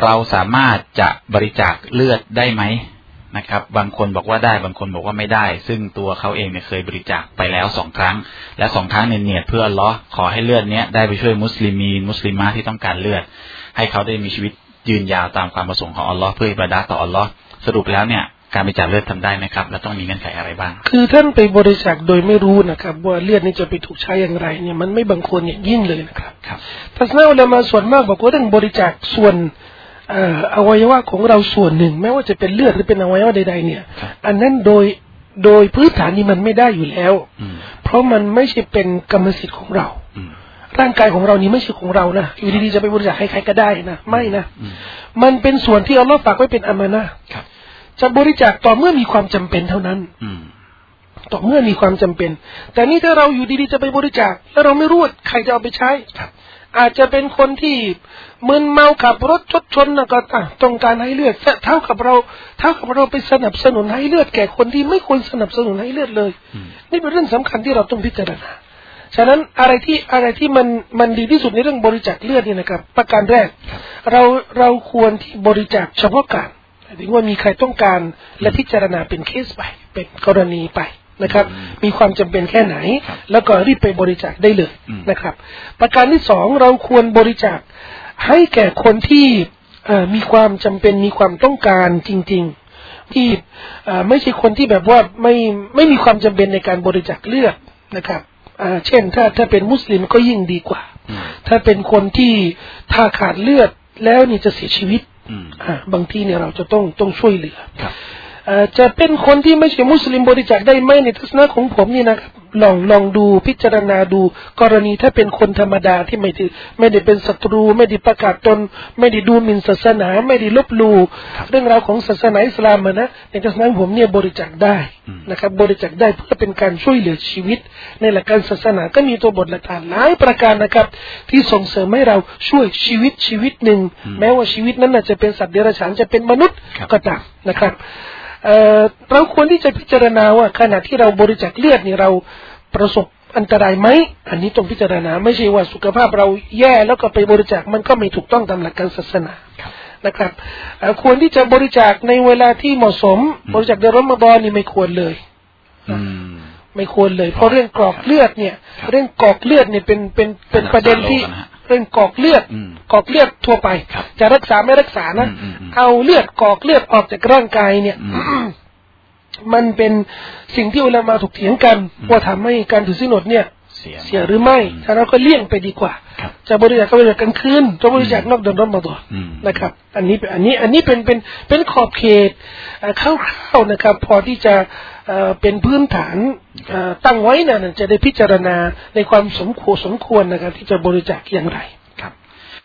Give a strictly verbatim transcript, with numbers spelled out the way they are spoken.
เราสามารถจะบริจาคเลือดได้ไหมนะครับบางคนบอกว่าได้บางคนบอกว่าไม่ได้ซึ่งตัวเขาเองเนี่ยเคยบริจาคไปแล้วสองครั้งและสองครั้งเนี่ยเนียดเพื่ออัลเลาะห์ขอให้เลือดเนี้ยได้ไปช่วยมุสลิมีนมุสลิมะที่ต้องการเลือดให้เขาได้มีชีวิตยืนยาวตามความประสงค์ของอัลเลาะห์เพื่ออิบาดะห์ต่ออัลเลาะห์สรุปแล้วเนี่ยการบริจาคเลือดทำได้ไหมครับและต้องมีเงื่อนไขอะไรบ้างคือท่านไปบริจาคโดยไม่รู้นะครับว่าเลือดนี้จะไปถูกใช้อย่างไรเนี่ยมันไม่บังควรอย่างยิ่งเลยนะครับครับทัศนะอุลามะส่วนมากบอกว่าเรื่องบริจาคส่วนอวัยวะของเราส่วนหนึ่งไม่ว่าจะเป็นเลือดหรือเป็นอวัยวะใดๆเนี่ยอันนั้นโดยโดยพื้นฐานนี้มันไม่ได้อยู่แล้วเพราะมันไม่ใช่เป็นกรรมสิทธิ์ของเราร่างกายของเรานี้ไม่ใช่ของเรานะอยู่ดีๆจะไปบริจาคให้ใครก็ได้นะไม่นะมันเป็นส่วนที่อัลลอฮ์ฝากไว้เป็นอามานะห์จะบริจาคต่อเมื่อมีความจำเป็นเท่านั้นต่อเมื่อมีความจำเป็นแต่นี่ถ้าเราอยู่ดีๆจะไปบริจาคแล้วเราไม่รู้ใครจะเอาไปใช้อาจจะเป็นคนที่มึนเมาขับรถชนชนนะก็ต้องการให้เลือดเท่ากับเราเท่ากับเราไปสนับสนุนให้เลือดแก่คนที่ไม่ควรสนับสนุนให้เลือดเลยนี่เป็นเรื่องสำคัญที่เราต้องพิจารณาฉะนั้นอะไรที่อะไรที่มันมันดีที่สุดในเรื่องบริจาคเลือดนี่นะครับประการแรกเราเราควรที่บริจาคเฉพาะการถึงว่ามีใครต้องการและพิจารณาเป็นเคสไปเป็นกรณีไปนะครับมีความจำเป็นแค่ไหนแล้วก็รีบไปบริจาคได้เลยนะครับประการที่สองเราควรบริจาคให้แก่คนที่มีความจำเป็นมีความต้องการจริงๆที่ไม่ใช่คนที่แบบว่าไม่ไม่มีความจำเป็นในการบริจาคเลือดนะครับเช่นถ้าถ้าเป็นมุสลิมก็ยิ่งดีกว่าถ้าเป็นคนที่ถ้าขาดเลือดแล้วนี่จะเสียชีวิตบางทีเนี่ยเราจะต้องต้องช่วยเหลือจะเป็นคนที่ไม่ใช่มุสลิมบริจาคได้ไหมในทัศนะของผมนี่นะครับลองลองดูพิจารณาดูกรณีถ้าเป็นคนธรรมดาที่ไม่ถือไม่ได้เป็นศัตรูไม่ได้ประกาศตนไม่ได้ดูหมิ่นศาสนาไม่ได้ลบลู่เรื่องราวของศาสนาอิสลามนะในทัศนะผมเนี่ยบริจาคได้นะครับบริจาคได้เพื่อเป็นการช่วยเหลือชีวิตในหลักการศาสนาก็มีตัวบทหลักฐานหลายประการนะครับที่ส่งเสริมให้เราช่วยชีวิตชีวิตหนึ่งแม้ว่าชีวิตนั้นจะเป็นสัตว์เดรัจฉานจะเป็นมนุษย์ก็ตามนะครับเอ่อเราควรที่จะพิจารณาว่าขณะที่เราบริจาคเลือดนี่เราประสบอันตรายไหมอันนี้ต้องพิจารณาไม่ใช่ว่าสุขภาพเราแย่แล้วก็ไปบริจาคมันก็ไม่ถูกต้องตามหลักการศาสนานะครับควรที่จะบริจาคในเวลาที่เหมาะสมบริจาคในรอมฎอนนี่ไม่ควรเลยไม่ควรเลยเพราะเรื่องกรอกเลือดเนี่ยเรื่องกรอกเลือดเนี่ยเป็นเป็นเป็นประเด็นที่เรื่องกรอกเลือดกรอกเลือดทั่วไปจะรักษาไม่รักษานะเอาเลือดกรอกเลือดออกจากร่างกายเนี่ยมันเป็นสิ่งที่อุลามะถกเถียงกันว่าทำให้การถือศีลอดเนี่ยเสียหรือไม่ถ้าเราก็เลี่ยงไปดีกว่าจะบริจาคก็บริจาคกลางคืนจะบริจาคนอกเดือนรอมฎอนนะครับอันนี้อันนี้อันนี้เป็นเป็นเป็นขอบเขตคร่าวๆนะครับพอที่จะเป็นพื้นฐานตั้งไว้นะจะได้พิจารณาในความสมควรสมควรนะครับที่จะบริจาคอย่างไร